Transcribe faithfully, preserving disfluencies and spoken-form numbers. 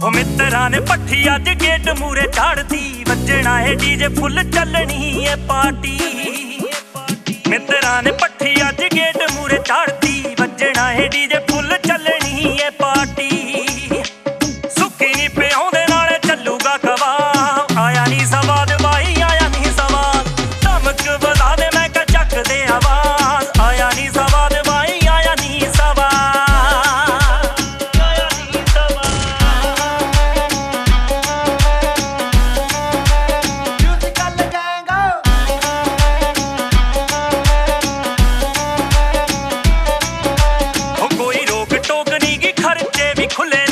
ओ मित्रा ने पट्ठी अज गेट मूरे झाड़ती, वजना है डीजे फुल चलनी है पार्टी। मित्रा ने पट्ठी अज गेट मूरे झाड़ती, वजना है डीजे फुल चलनी है पार्टी। सुखी नी प्याउंदे नाले चलूगा कवाल, आया नी सवाद बाई आया नी सवाद, धमक बता दे मैं कह चक दे आवाज, आया नी सवाद बाई आया नी सवाद, आया नी सवाद। म्यूजिकल गैंग हो कोई रोक टोक नी की, खर्चे भी खुले